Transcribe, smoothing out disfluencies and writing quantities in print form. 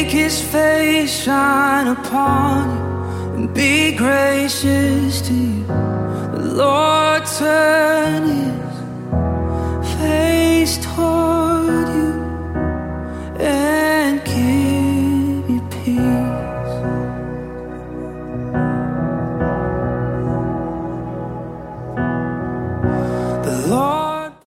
His face shine upon you and be gracious to you. The Lord turn His face toward